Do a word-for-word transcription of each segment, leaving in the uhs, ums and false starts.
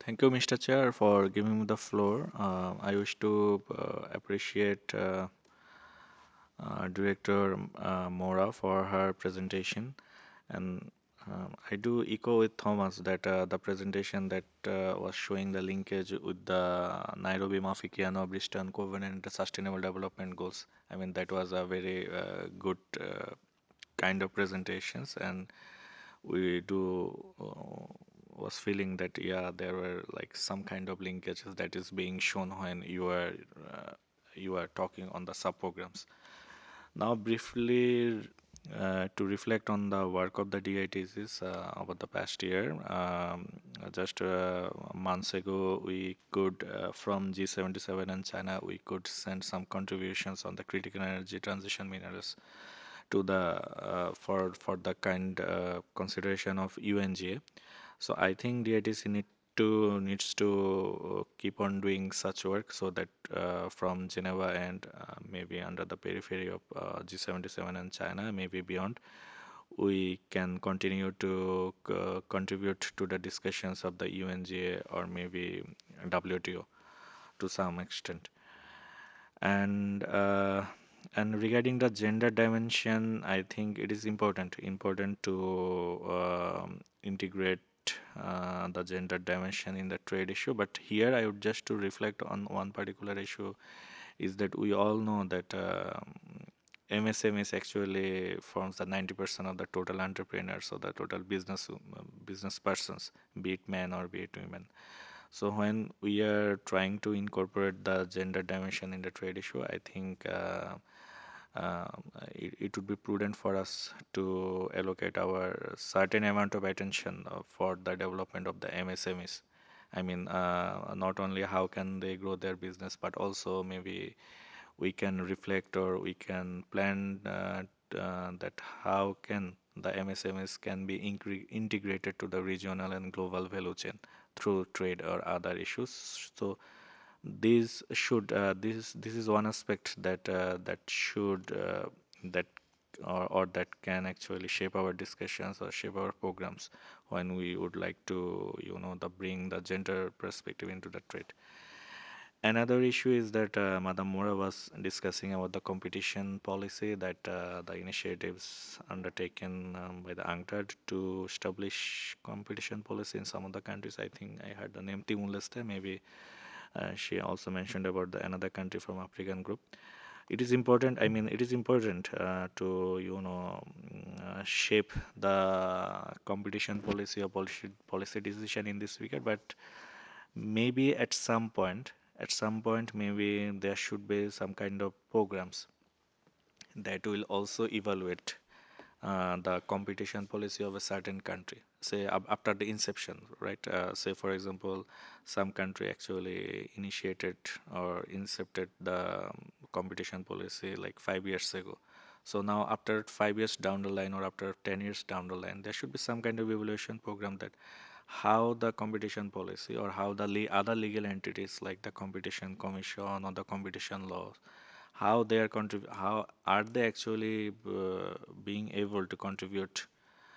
Thank you, mister Chair, for giving me the floor. Uh, I wish to uh, appreciate uh, uh, Director uh, Mora for her presentation. And um, I do echo with Thomas that uh, the presentation that uh, was showing the linkage with the Nairobi Maafikiano Bridgetown Covenant the Sustainable Development Goals. I mean, that was a very uh, good uh, kind of presentations, and we do uh, was feeling that yeah, there were like some kind of linkages that is being shown when you are uh, you are talking on the sub programs. Now, briefly, uh, to reflect on the work of the D I T Cs uh, over the past year, um, just uh, months ago, we could, uh, from G seventy-seven and China, we could send some contributions on the critical energy transition minerals to the uh, for for the kind uh, consideration of U N G A. So I think D I T C need to needs to uh, keep on doing such work so that uh, from Geneva and uh, maybe under the periphery of uh, G seventy-seven and China, maybe beyond, we can continue to uh, contribute to the discussions of the U N G A or maybe W T O to some extent. And uh, and regarding the gender dimension, I think it is important important to um, integrate uh, the gender dimension in the trade issue. But here I would just to reflect on one particular issue is that we all know that um M S M Es actually forms the ninety percent of the total entrepreneurs or the total business um, business persons, be it men or be it women. So when we are trying to incorporate the gender dimension in the trade issue, I think uh, um, it, it would be prudent for us to allocate our certain amount of attention uh, for the development of the M S M Es. I mean, uh, not only how can they grow their business, but also maybe we can reflect or we can plan uh, uh, that how can the M S M Es can be incre- integrated to the regional and global value chain through trade or other issues. So these should uh, this this is one aspect that uh, that should uh, that or, or that can actually shape our discussions or shape our programs when we would like to you know the bring the gender perspective into the trade. Another issue is that uh, Madam Mora was discussing about the competition policy that uh, the initiatives undertaken um, by the UNCTAD to establish competition policy in some of the countries. I think I heard the name Timor Leste. Maybe uh, she also mentioned about the another country from African group. It is important. I mean, it is important uh, to you know mm, uh, shape the competition policy or policy policy decision in this regard, but maybe at some point, at some point, maybe there should be some kind of programs that will also evaluate uh, the competition policy of a certain country. Say ab- after the inception, right? Uh, say for example, some country actually initiated or incepted the um, competition policy like five years ago. So now after five years down the line or after ten years down the line, there should be some kind of evaluation program that how the competition policy or how the le- other legal entities like the competition commission or the competition law how they are contrib- how are they actually uh, being able to contribute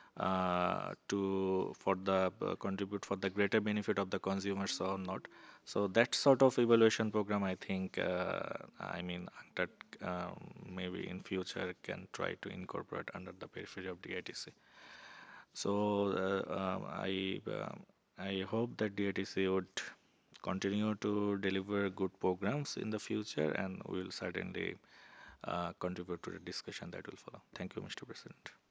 uh, to for the uh, contribute for the greater benefit of the consumers or not. So that sort of evaluation program I think uh, I mean that um, maybe in future can try to incorporate under the periphery of D I T C. So uh, um, I um I hope that D I T C would continue to deliver good programs in the future, and we will certainly uh, contribute to the discussion that will follow. Thank you, mister President.